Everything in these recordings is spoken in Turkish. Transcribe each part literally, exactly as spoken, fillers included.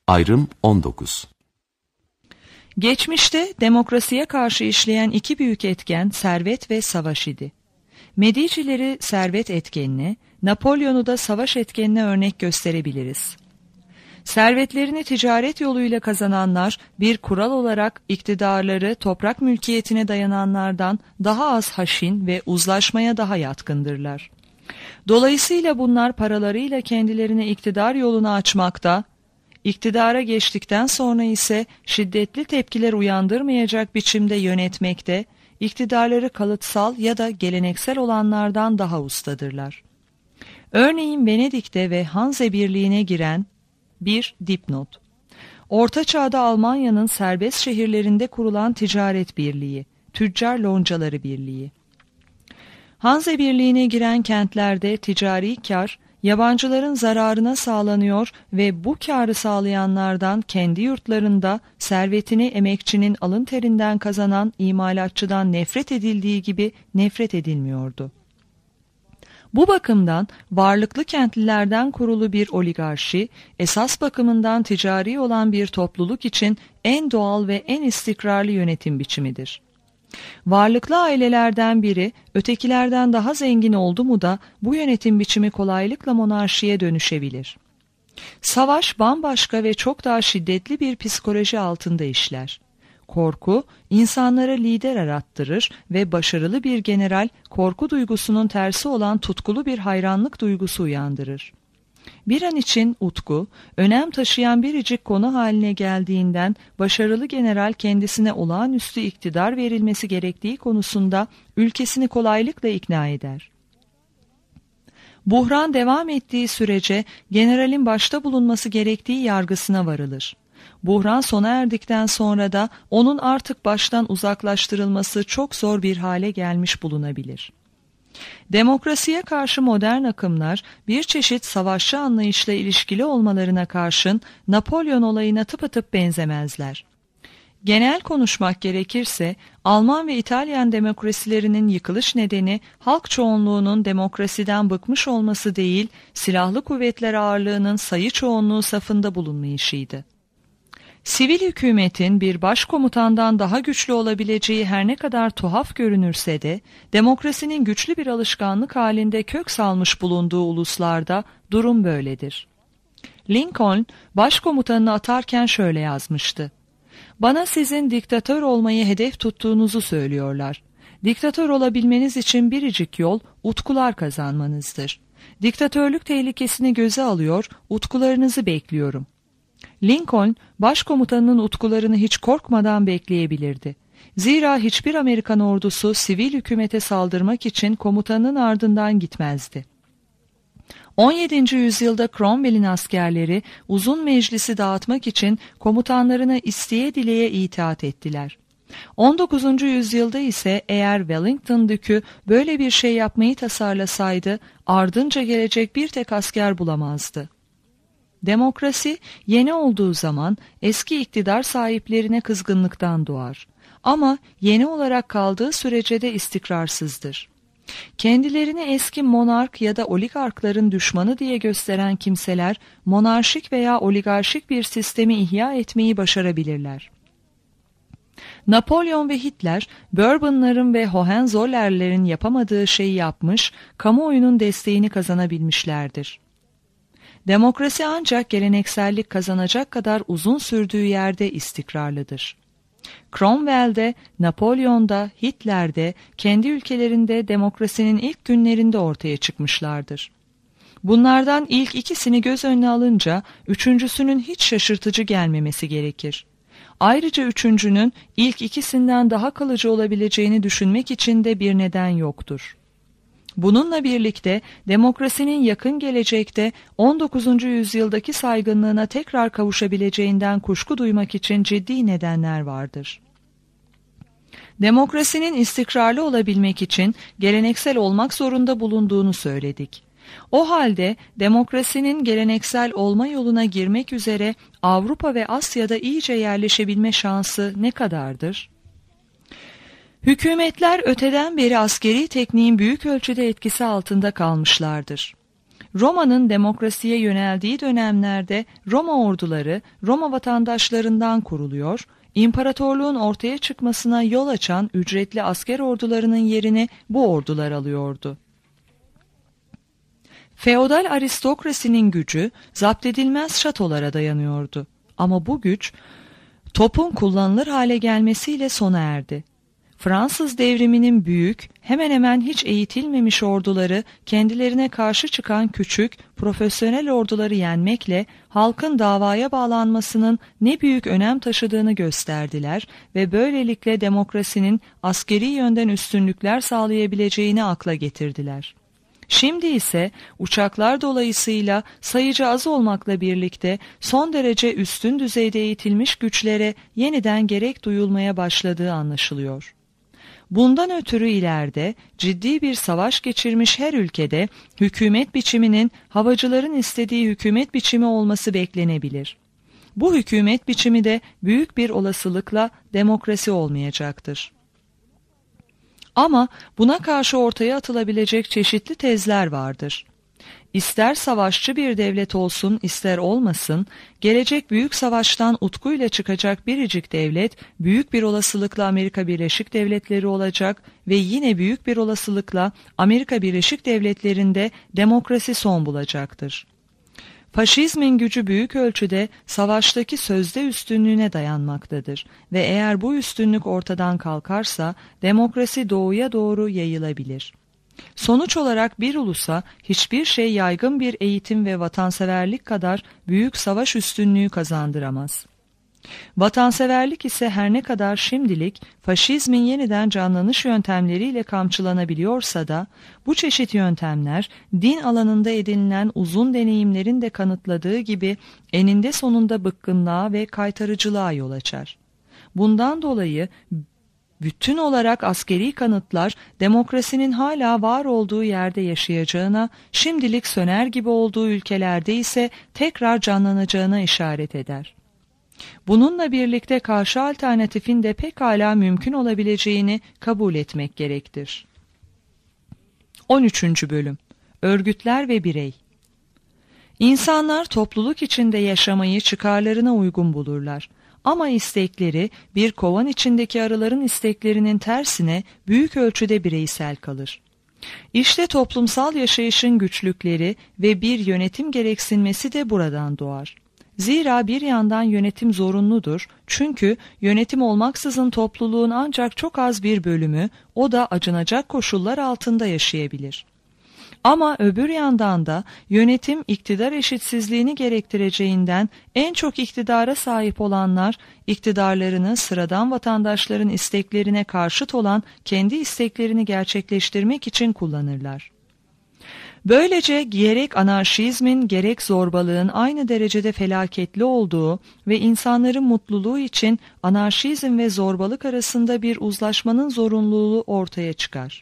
Ayrım on dokuz. Geçmişte demokrasiye karşı işleyen iki büyük etken servet ve savaş idi. Medicileri servet etkenine, Napolyon'u da savaş etkenine örnek gösterebiliriz. Servetlerini ticaret yoluyla kazananlar bir kural olarak iktidarları toprak mülkiyetine dayananlardan daha az haşin ve uzlaşmaya daha yatkındırlar. Dolayısıyla bunlar paralarıyla kendilerine iktidar yolunu açmakta, iktidara geçtikten sonra ise şiddetli tepkiler uyandırmayacak biçimde yönetmekte, iktidarları kalıtsal ya da geleneksel olanlardan daha ustadırlar. Örneğin Venedik'te ve Hanze Birliği'ne giren bir dipnot. Orta Çağ'da Almanya'nın serbest şehirlerinde kurulan ticaret birliği, Tüccar Loncaları Birliği. Hanze Birliği'ne giren kentlerde ticari kar, yabancıların zararına sağlanıyor ve bu kârı sağlayanlardan kendi yurtlarında servetini emekçinin alın terinden kazanan imalatçıdan nefret edildiği gibi nefret edilmiyordu. Bu bakımdan varlıklı kentlilerden kurulu bir oligarşi, esas bakımından ticari olan bir topluluk için en doğal ve en istikrarlı yönetim biçimidir. Varlıklı ailelerden biri ötekilerden daha zengin oldu mu da bu yönetim biçimi kolaylıkla monarşiye dönüşebilir. Savaş bambaşka ve çok daha şiddetli bir psikoloji altında işler. Korku, insanlara lider arattırır ve başarılı bir general korku duygusunun tersi olan tutkulu bir hayranlık duygusu uyandırır. Bir an için utku, önem taşıyan biricik konu haline geldiğinden başarılı general kendisine olağanüstü iktidar verilmesi gerektiği konusunda ülkesini kolaylıkla ikna eder. Buhran devam ettiği sürece generalin başta bulunması gerektiği yargısına varılır. Buhran sona erdikten sonra da onun artık baştan uzaklaştırılması çok zor bir hale gelmiş bulunabilir. Demokrasiye karşı modern akımlar bir çeşit savaşçı anlayışla ilişkili olmalarına karşın Napolyon olayına tıpatıp benzemezler. Genel konuşmak gerekirse Alman ve İtalyan demokrasilerinin yıkılış nedeni halk çoğunluğunun demokrasiden bıkmış olması değil, silahlı kuvvetler ağırlığının sayı çoğunluğu safında bulunmayışıydı. Sivil hükümetin bir başkomutandan daha güçlü olabileceği her ne kadar tuhaf görünürse de, demokrasinin güçlü bir alışkanlık halinde kök salmış bulunduğu uluslarda durum böyledir. Lincoln, başkomutanını atarken şöyle yazmıştı: "Bana sizin diktatör olmayı hedef tuttuğunuzu söylüyorlar. Diktatör olabilmeniz için biricik yol utkular kazanmanızdır. Diktatörlük tehlikesini göze alıyor, utkularınızı bekliyorum." Lincoln, başkomutanının utkularını hiç korkmadan bekleyebilirdi. Zira hiçbir Amerikan ordusu sivil hükümete saldırmak için komutanın ardından gitmezdi. on yedinci yüzyılda Cromwell'in askerleri uzun meclisi dağıtmak için komutanlarına isteye dileye itaat ettiler. on dokuzuncu yüzyılda ise eğer Wellington Dükü böyle bir şey yapmayı tasarlasaydı ardınca gelecek bir tek asker bulamazdı. Demokrasi yeni olduğu zaman eski iktidar sahiplerine kızgınlıktan doğar. Ama yeni olarak kaldığı sürece de istikrarsızdır. Kendilerini eski monark ya da oligarkların düşmanı diye gösteren kimseler monarşik veya oligarşik bir sistemi ihya etmeyi başarabilirler. Napolyon ve Hitler, Bourbonların ve Hohenzollern'lerin yapamadığı şeyi yapmış, kamuoyunun desteğini kazanabilmişlerdir. Demokrasi ancak geleneksellik kazanacak kadar uzun sürdüğü yerde istikrarlıdır. Cromwell'de, Napolyon'da, Hitler'de, kendi ülkelerinde demokrasinin ilk günlerinde ortaya çıkmışlardır. Bunlardan ilk ikisini göz önüne alınca, üçüncüsünün hiç şaşırtıcı gelmemesi gerekir. Ayrıca üçüncünün ilk ikisinden daha kalıcı olabileceğini düşünmek için de bir neden yoktur. Bununla birlikte demokrasinin yakın gelecekte on dokuzuncu yüzyıldaki saygınlığına tekrar kavuşabileceğinden kuşku duymak için ciddi nedenler vardır. Demokrasinin istikrarlı olabilmek için geleneksel olmak zorunda bulunduğunu söyledik. O halde demokrasinin geleneksel olma yoluna girmek üzere Avrupa ve Asya'da iyice yerleşebilme şansı ne kadardır? Hükümetler öteden beri askeri tekniğin büyük ölçüde etkisi altında kalmışlardır. Roma'nın demokrasiye yöneldiği dönemlerde Roma orduları Roma vatandaşlarından kuruluyor, imparatorluğun ortaya çıkmasına yol açan ücretli asker ordularının yerini bu ordular alıyordu. Feodal aristokrasinin gücü zapt edilmez şatolara dayanıyordu. Ama bu güç topun kullanılır hale gelmesiyle sona erdi. Fransız devriminin büyük, hemen hemen hiç eğitilmemiş orduları kendilerine karşı çıkan küçük, profesyonel orduları yenmekle halkın davaya bağlanmasının ne büyük önem taşıdığını gösterdiler ve böylelikle demokrasinin askeri yönden üstünlükler sağlayabileceğini akla getirdiler. Şimdi ise uçaklar dolayısıyla sayıca az olmakla birlikte son derece üstün düzeyde eğitilmiş güçlere yeniden gerek duyulmaya başladığı anlaşılıyor. Bundan ötürü ileride ciddi bir savaş geçirmiş her ülkede hükümet biçiminin havacıların istediği hükümet biçimi olması beklenebilir. Bu hükümet biçimi de büyük bir olasılıkla demokrasi olmayacaktır. Ama buna karşı ortaya atılabilecek çeşitli tezler vardır. İster savaşçı bir devlet olsun, ister olmasın, gelecek büyük savaştan utkuyla çıkacak biricik devlet, büyük bir olasılıkla Amerika Birleşik Devletleri olacak ve yine büyük bir olasılıkla Amerika Birleşik Devletleri'nde demokrasi son bulacaktır. Faşizmin gücü büyük ölçüde savaştaki sözde üstünlüğüne dayanmaktadır ve eğer bu üstünlük ortadan kalkarsa demokrasi doğuya doğru yayılabilir. Sonuç olarak bir ulusa hiçbir şey yaygın bir eğitim ve vatanseverlik kadar büyük savaş üstünlüğü kazandıramaz. Vatanseverlik ise her ne kadar şimdilik faşizmin yeniden canlanış yöntemleriyle kamçılanabiliyorsa da bu çeşit yöntemler din alanında edinilen uzun deneyimlerin de kanıtladığı gibi eninde sonunda bıkkınlığa ve kaytarıcılığa yol açar. Bundan dolayı bütün olarak askeri kanıtlar demokrasinin hala var olduğu yerde yaşayacağına, şimdilik söner gibi olduğu ülkelerde ise tekrar canlanacağına işaret eder. Bununla birlikte karşı alternatifin de pekala mümkün olabileceğini kabul etmek gerektir. on üçüncü Bölüm Örgütler ve Birey. İnsanlar topluluk içinde yaşamayı çıkarlarına uygun bulurlar. Ama istekleri bir kovan içindeki arıların isteklerinin tersine büyük ölçüde bireysel kalır. İşte toplumsal yaşayışın güçlükleri ve bir yönetim gereksinmesi de buradan doğar. Zira bir yandan yönetim zorunludur, çünkü yönetim olmaksızın topluluğun ancak çok az bir bölümü, o da acınacak koşullar altında yaşayabilir. Ama öbür yandan da yönetim iktidar eşitsizliğini gerektireceğinden en çok iktidara sahip olanlar, iktidarlarını sıradan vatandaşların isteklerine karşıt olan kendi isteklerini gerçekleştirmek için kullanırlar. Böylece gerek anarşizmin gerek zorbalığın aynı derecede felaketli olduğu ve insanların mutluluğu için anarşizm ve zorbalık arasında bir uzlaşmanın zorunluluğu ortaya çıkar.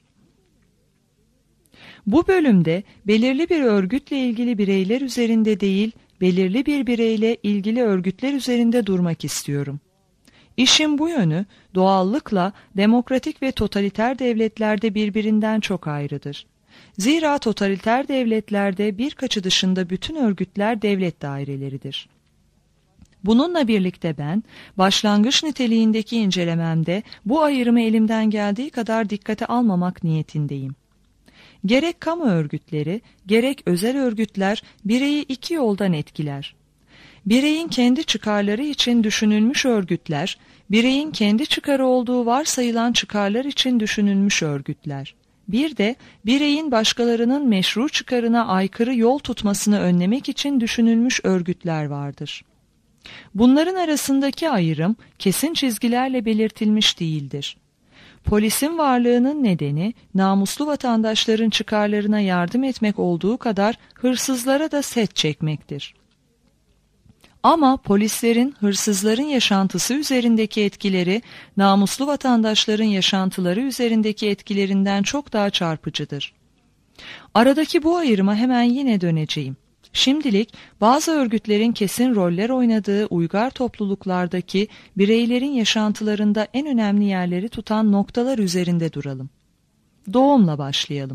Bu bölümde belirli bir örgütle ilgili bireyler üzerinde değil, belirli bir bireyle ilgili örgütler üzerinde durmak istiyorum. İşin bu yönü doğallıkla demokratik ve totaliter devletlerde birbirinden çok ayrıdır. Zira totaliter devletlerde birkaçı dışında bütün örgütler devlet daireleridir. Bununla birlikte ben, başlangıç niteliğindeki incelememde bu ayrımı elimden geldiği kadar dikkate almamak niyetindeyim. Gerek kamu örgütleri, gerek özel örgütler bireyi iki yoldan etkiler. Bireyin kendi çıkarları için düşünülmüş örgütler, bireyin kendi çıkarı olduğu varsayılan çıkarlar için düşünülmüş örgütler. Bir de bireyin başkalarının meşru çıkarına aykırı yol tutmasını önlemek için düşünülmüş örgütler vardır. Bunların arasındaki ayrım kesin çizgilerle belirtilmiş değildir. Polisin varlığının nedeni namuslu vatandaşların çıkarlarına yardım etmek olduğu kadar hırsızlara da set çekmektir. Ama polislerin hırsızların yaşantısı üzerindeki etkileri namuslu vatandaşların yaşantıları üzerindeki etkilerinden çok daha çarpıcıdır. Aradaki bu ayrıma hemen yine döneceğim. Şimdilik bazı örgütlerin kesin roller oynadığı uygar topluluklardaki bireylerin yaşantılarında en önemli yerleri tutan noktalar üzerinde duralım. Doğumla başlayalım.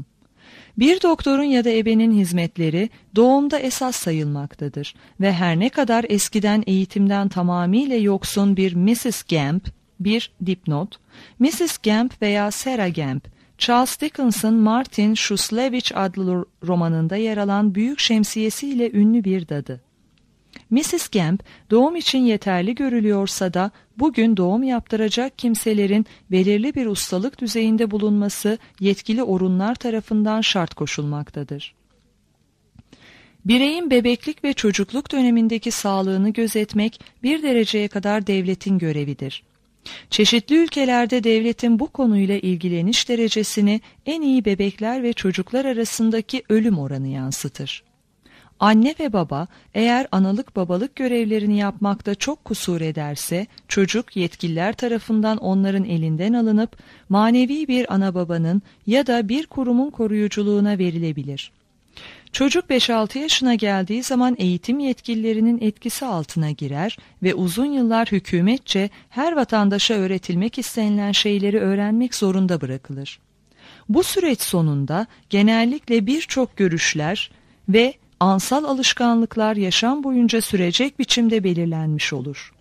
Bir doktorun ya da ebenin hizmetleri doğumda esas sayılmaktadır ve her ne kadar eskiden eğitimden tamamıyla yoksun bir missus Gamp, bir dipnot, missus Gamp veya Sarah Gamp, Charles Dickens'ın Martin Chuzzlewit adlı romanında yer alan büyük şemsiyesiyle ünlü bir dadı. missus Gamp doğum için yeterli görülüyorsa da bugün doğum yaptıracak kimselerin belirli bir ustalık düzeyinde bulunması yetkili orunlar tarafından şart koşulmaktadır. Bireyin bebeklik ve çocukluk dönemindeki sağlığını gözetmek bir dereceye kadar devletin görevidir. Çeşitli ülkelerde devletin bu konuyla ilgileniş derecesini en iyi bebekler ve çocuklar arasındaki ölüm oranı yansıtır. Anne ve baba eğer analık babalık görevlerini yapmakta çok kusur ederse, çocuk yetkililer tarafından onların elinden alınıp manevi bir ana babanın ya da bir kurumun koruyuculuğuna verilebilir. Çocuk beş altı yaşına geldiği zaman eğitim yetkililerinin etkisi altına girer ve uzun yıllar hükümetçe her vatandaşa öğretilmek istenilen şeyleri öğrenmek zorunda bırakılır. Bu süreç sonunda genellikle birçok görüşler ve ansal alışkanlıklar yaşam boyunca sürecek biçimde belirlenmiş olur.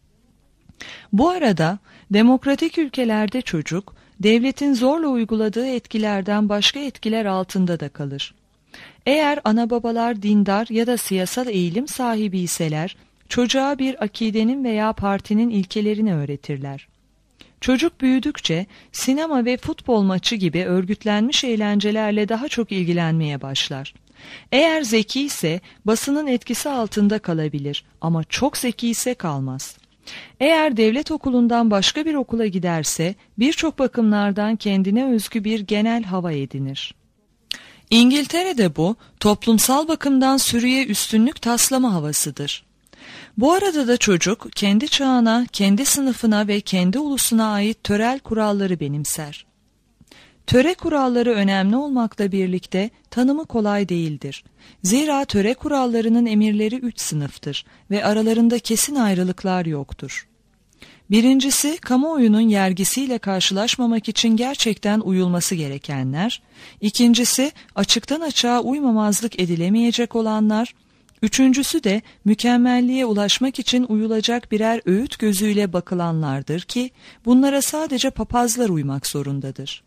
Bu arada demokratik ülkelerde çocuk, devletin zorla uyguladığı etkilerden başka etkiler altında da kalır. Eğer ana babalar dindar ya da siyasal eğilim sahibi iseler, çocuğa bir akidenin veya partinin ilkelerini öğretirler. Çocuk büyüdükçe sinema ve futbol maçı gibi örgütlenmiş eğlencelerle daha çok ilgilenmeye başlar. Eğer zeki ise basının etkisi altında kalabilir ama çok zeki ise kalmaz. Eğer devlet okulundan başka bir okula giderse birçok bakımlardan kendine özgü bir genel hava edinir. İngiltere'de bu toplumsal bakımdan sürüye üstünlük taslama havasıdır. Bu arada da çocuk kendi çağına, kendi sınıfına ve kendi ulusuna ait törel kuralları benimser. Töre kuralları önemli olmakla birlikte tanımı kolay değildir. Zira töre kurallarının emirleri üç sınıftır ve aralarında kesin ayrılıklar yoktur. Birincisi, kamuoyunun yergisiyle karşılaşmamak için gerçekten uyulması gerekenler. İkincisi, açıktan açığa uymamazlık edilemeyecek olanlar. Üçüncüsü de mükemmelliğe ulaşmak için uyulacak birer öğüt gözüyle bakılanlardır ki bunlara sadece papazlar uymak zorundadır.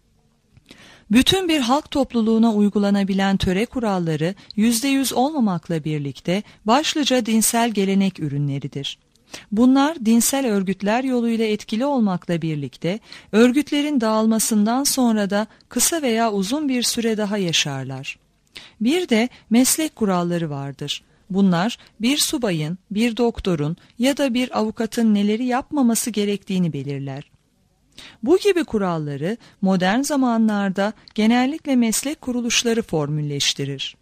Bütün bir halk topluluğuna uygulanabilen töre kuralları yüzde yüz olmamakla birlikte başlıca dinsel gelenek ürünleridir. Bunlar dinsel örgütler yoluyla etkili olmakla birlikte örgütlerin dağılmasından sonra da kısa veya uzun bir süre daha yaşarlar. Bir de meslek kuralları vardır. Bunlar bir subayın, bir doktorun ya da bir avukatın neleri yapmaması gerektiğini belirler. Bu gibi kuralları modern zamanlarda genellikle meslek kuruluşları formülleştirir.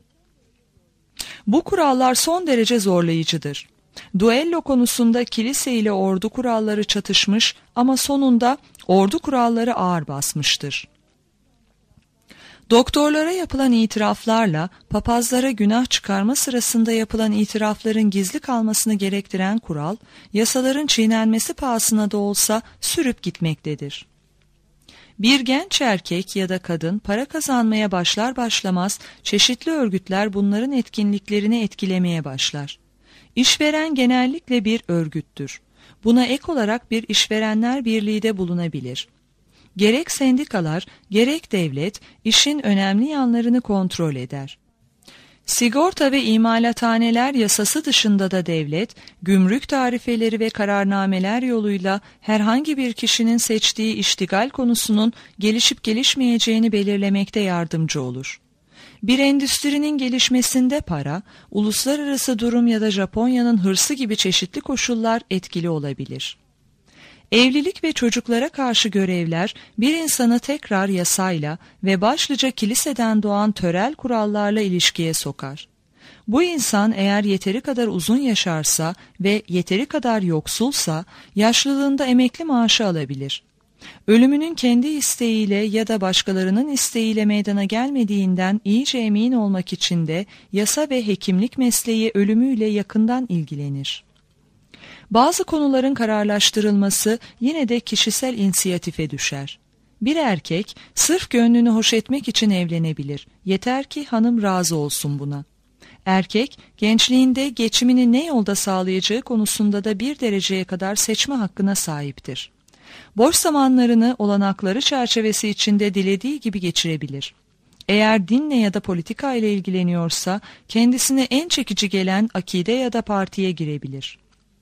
Bu kurallar son derece zorlayıcıdır. Duello konusunda kilise ile ordu kuralları çatışmış ama sonunda ordu kuralları ağır basmıştır. Doktorlara yapılan itiraflarla papazlara günah çıkarma sırasında yapılan itirafların gizli kalmasını gerektiren kural, yasaların çiğnenmesi pahasına da olsa sürüp gitmektedir. Bir genç erkek ya da kadın para kazanmaya başlar başlamaz çeşitli örgütler bunların etkinliklerini etkilemeye başlar. İşveren genellikle bir örgüttür. Buna ek olarak bir işverenler birliği de bulunabilir. Gerek sendikalar, gerek devlet işin önemli yanlarını kontrol eder. Sigorta ve imalathaneler yasası dışında da devlet, gümrük tarifeleri ve kararnameler yoluyla herhangi bir kişinin seçtiği iştigal konusunun gelişip gelişmeyeceğini belirlemekte yardımcı olur. Bir endüstrinin gelişmesinde para, uluslararası durum ya da Japonya'nın hırsı gibi çeşitli koşullar etkili olabilir. Evlilik ve çocuklara karşı görevler bir insanı tekrar yasayla ve başlıca kiliseden doğan törel kurallarla ilişkiye sokar. Bu insan eğer yeteri kadar uzun yaşarsa ve yeteri kadar yoksulsa yaşlılığında emekli maaşı alabilir. Ölümünün kendi isteğiyle ya da başkalarının isteğiyle meydana gelmediğinden iyice emin olmak için de yasa ve hekimlik mesleği ölümüyle yakından ilgilenir. Bazı konuların kararlaştırılması yine de kişisel inisiyatife düşer. Bir erkek sırf gönlünü hoş etmek için evlenebilir. Yeter ki hanım razı olsun buna. Erkek, gençliğinde geçimini ne yolda sağlayacağı konusunda da bir dereceye kadar seçme hakkına sahiptir. Boş zamanlarını olanakları çerçevesi içinde dilediği gibi geçirebilir. Eğer dinle ya da politika ile ilgileniyorsa, kendisine en çekici gelen akide ya da partiye girebilir.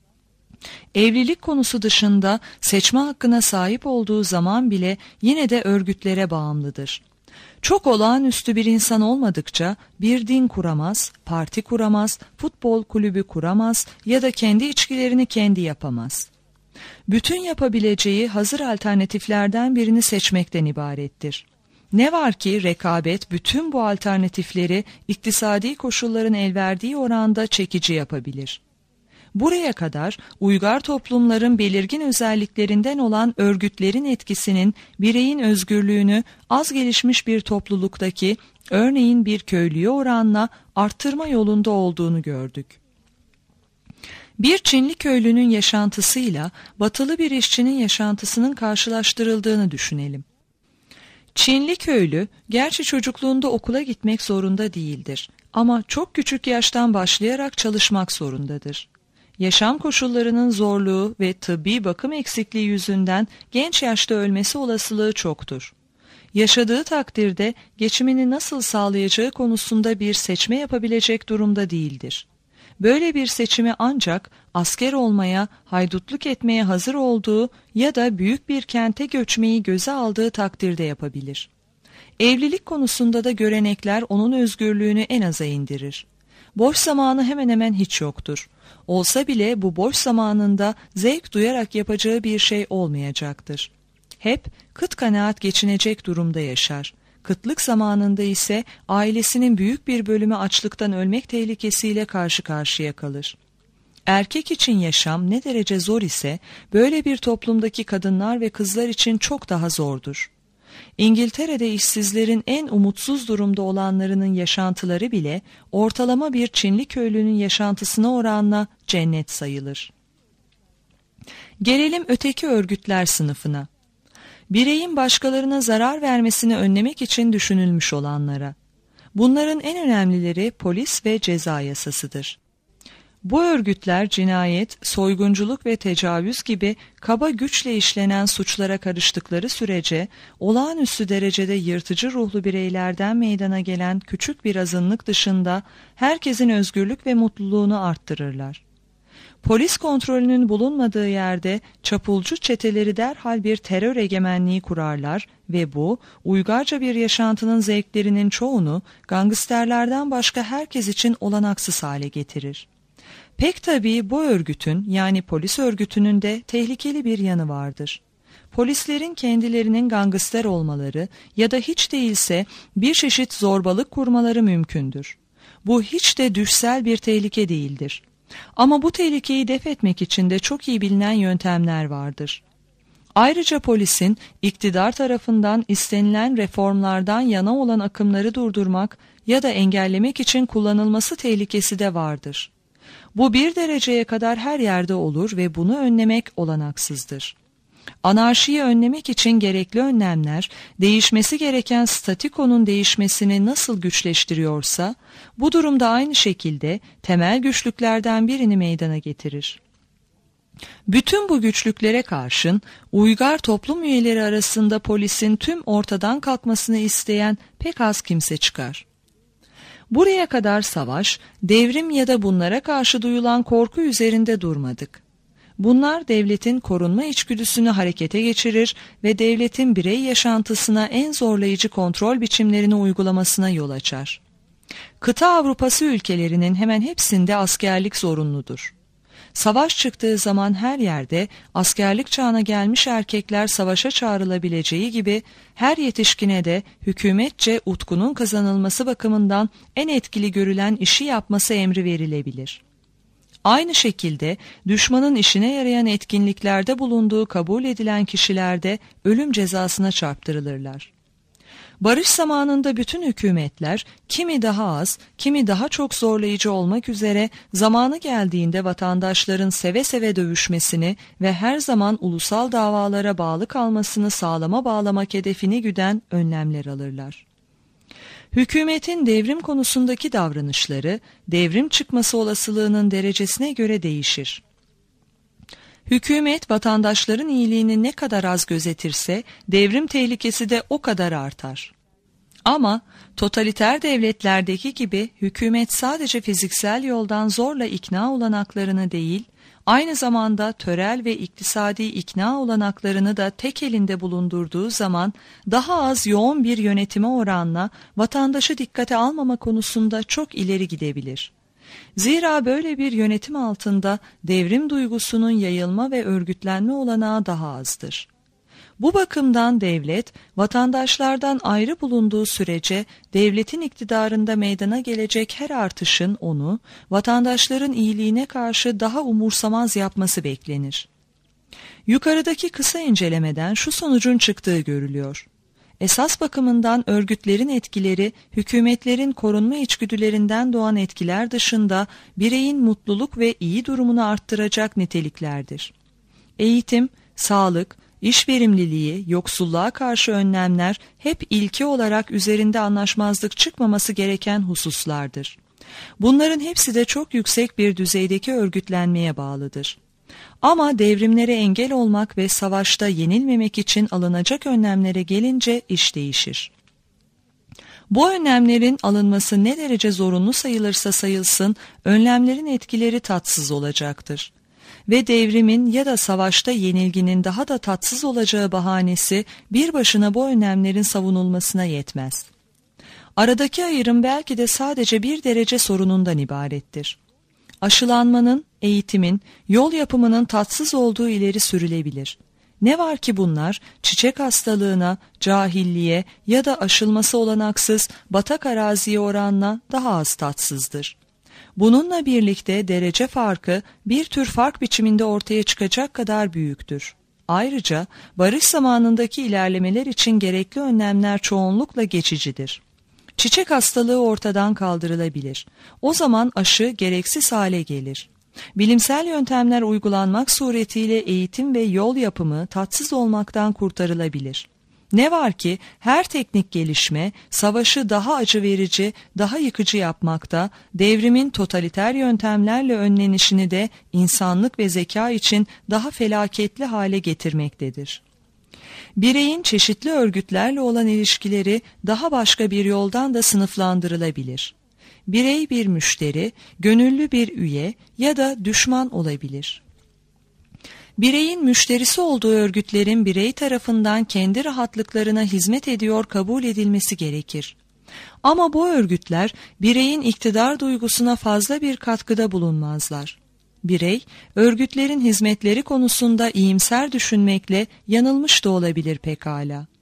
Evlilik konusu dışında seçme hakkına sahip olduğu zaman bile yine de örgütlere bağımlıdır. Çok olağanüstü bir insan olmadıkça bir din kuramaz, parti kuramaz, futbol kulübü kuramaz ya da kendi içkilerini kendi yapamaz. Bütün yapabileceği hazır alternatiflerden birini seçmekten ibarettir. Ne var ki rekabet bütün bu alternatifleri iktisadi koşulların el verdiği oranda çekici yapabilir. Buraya kadar uygar toplumların belirgin özelliklerinden olan örgütlerin etkisinin bireyin özgürlüğünü az gelişmiş bir topluluktaki, örneğin bir köylüye oranla arttırma yolunda olduğunu gördük. Bir Çinli köylünün yaşantısıyla batılı bir işçinin yaşantısının karşılaştırıldığını düşünelim. Çinli köylü, gerçi çocukluğunda okula gitmek zorunda değildir ama çok küçük yaştan başlayarak çalışmak zorundadır. Yaşam koşullarının zorluğu ve tıbbi bakım eksikliği yüzünden genç yaşta ölmesi olasılığı çoktur. Yaşadığı takdirde geçimini nasıl sağlayacağı konusunda bir seçme yapabilecek durumda değildir. Böyle bir seçimi ancak asker olmaya, haydutluk etmeye hazır olduğu ya da büyük bir kente göçmeyi göze aldığı takdirde yapabilir. Evlilik konusunda da görenekler onun özgürlüğünü en aza indirir. Boş zamanı hemen hemen hiç yoktur. Olsa bile bu boş zamanında zevk duyarak yapacağı bir şey olmayacaktır. Hep kıt kanaat geçinecek durumda yaşar. Kıtlık zamanında ise ailesinin büyük bir bölümü açlıktan ölmek tehlikesiyle karşı karşıya kalır. Erkek için yaşam ne derece zor ise böyle bir toplumdaki kadınlar ve kızlar için çok daha zordur. İngiltere'de işsizlerin en umutsuz durumda olanlarının yaşantıları bile ortalama bir Çinli köylünün yaşantısına oranla cennet sayılır. Gelelim öteki örgütler sınıfına. Bireyin başkalarına zarar vermesini önlemek için düşünülmüş olanlara. Bunların en önemlileri polis ve ceza yasasıdır. Bu örgütler cinayet, soygunculuk ve tecavüz gibi kaba güçle işlenen suçlara karıştıkları sürece olağanüstü derecede yırtıcı ruhlu bireylerden meydana gelen küçük bir azınlık dışında herkesin özgürlük ve mutluluğunu arttırırlar. Polis kontrolünün bulunmadığı yerde çapulcu çeteleri derhal bir terör egemenliği kurarlar ve bu uygarca bir yaşantının zevklerinin çoğunu gangsterlerden başka herkes için olanaksız hale getirir. Pek tabii bu örgütün yani polis örgütünün de tehlikeli bir yanı vardır. Polislerin kendilerinin gangster olmaları ya da hiç değilse bir çeşit zorbalık kurmaları mümkündür. Bu hiç de düşsel bir tehlike değildir. Ama bu tehlikeyi def etmek için de çok iyi bilinen yöntemler vardır. Ayrıca polisin iktidar tarafından istenilen reformlardan yana olan akımları durdurmak ya da engellemek için kullanılması tehlikesi de vardır. Bu bir dereceye kadar her yerde olur ve bunu önlemek olanaksızdır. Anarşiyi önlemek için gerekli önlemler, değişmesi gereken statikonun değişmesini nasıl güçleştiriyorsa, bu durumda aynı şekilde temel güçlüklerden birini meydana getirir. Bütün bu güçlüklere karşın, uygar toplum üyeleri arasında polisin tüm ortadan kalkmasını isteyen pek az kimse çıkar. Buraya kadar savaş, devrim ya da bunlara karşı duyulan korku üzerinde durmadık. Bunlar devletin korunma içgüdüsünü harekete geçirir ve devletin birey yaşantısına en zorlayıcı kontrol biçimlerini uygulamasına yol açar. Kıta Avrupası ülkelerinin hemen hepsinde askerlik zorunludur. Savaş çıktığı zaman her yerde askerlik çağına gelmiş erkekler savaşa çağrılabileceği gibi her yetişkine de hükümetçe utkunun kazanılması bakımından en etkili görülen işi yapması emri verilebilir. Aynı şekilde düşmanın işine yarayan etkinliklerde bulunduğu kabul edilen kişiler de ölüm cezasına çarptırılırlar. Barış zamanında bütün hükümetler kimi daha az, kimi daha çok zorlayıcı olmak üzere zamanı geldiğinde vatandaşların seve seve dövüşmesini ve her zaman ulusal davalara bağlı kalmasını sağlama bağlamak hedefini güden önlemler alırlar. Hükümetin devrim konusundaki davranışları, devrim çıkması olasılığının derecesine göre değişir. Hükümet vatandaşların iyiliğini ne kadar az gözetirse devrim tehlikesi de o kadar artar. Ama totaliter devletlerdeki gibi hükümet sadece fiziksel yoldan zorla ikna olanaklarını değil, aynı zamanda törel ve iktisadi ikna olanaklarını da tek elinde bulundurduğu zaman daha az yoğun bir yönetime oranla vatandaşı dikkate almama konusunda çok ileri gidebilir. Zira böyle bir yönetim altında devrim duygusunun yayılma ve örgütlenme olanağı daha azdır. Bu bakımdan devlet, vatandaşlardan ayrı bulunduğu sürece devletin iktidarında meydana gelecek her artışın onu, vatandaşların iyiliğine karşı daha umursamaz yapması beklenir. Yukarıdaki kısa incelemeden şu sonucun çıktığı görülüyor. Esas bakımından örgütlerin etkileri, hükümetlerin korunma içgüdülerinden doğan etkiler dışında bireyin mutluluk ve iyi durumunu arttıracak niteliklerdir. Eğitim, sağlık, iş verimliliği, yoksulluğa karşı önlemler hep ilki olarak üzerinde anlaşmazlık çıkmaması gereken hususlardır. Bunların hepsi de çok yüksek bir düzeydeki örgütlenmeye bağlıdır. Ama devrimlere engel olmak ve savaşta yenilmemek için alınacak önlemlere gelince iş değişir. Bu önlemlerin alınması ne derece zorunlu sayılırsa sayılsın, önlemlerin etkileri tatsız olacaktır. Ve devrimin ya da savaşta yenilginin daha da tatsız olacağı bahanesi bir başına bu önlemlerin savunulmasına yetmez. Aradaki ayrım belki de sadece bir derece sorunundan ibarettir. Aşılanmanın, eğitimin, yol yapımının tatsız olduğu ileri sürülebilir. Ne var ki bunlar çiçek hastalığına, cahilliğe ya da aşılması olanaksız batak araziye oranla daha az tatsızdır. Bununla birlikte derece farkı bir tür fark biçiminde ortaya çıkacak kadar büyüktür. Ayrıca barış zamanındaki ilerlemeler için gerekli önlemler çoğunlukla geçicidir. Çiçek hastalığı ortadan kaldırılabilir. O zaman aşı gereksiz hale gelir. Bilimsel yöntemler uygulanmak suretiyle eğitim ve yol yapımı tatsız olmaktan kurtarılabilir. Ne var ki her teknik gelişme savaşı daha acı verici, daha yıkıcı yapmakta, devrimin totaliter yöntemlerle önlenişini de insanlık ve zeka için daha felaketli hale getirmektedir. Bireyin çeşitli örgütlerle olan ilişkileri daha başka bir yoldan da sınıflandırılabilir. Birey bir müşteri, gönüllü bir üye ya da düşman olabilir. Bireyin müşterisi olduğu örgütlerin birey tarafından kendi rahatlıklarına hizmet ediyor kabul edilmesi gerekir. Ama bu örgütler bireyin iktidar duygusuna fazla bir katkıda bulunmazlar. Birey, örgütlerin hizmetleri konusunda iyimser düşünmekle yanılmış da olabilir pekala.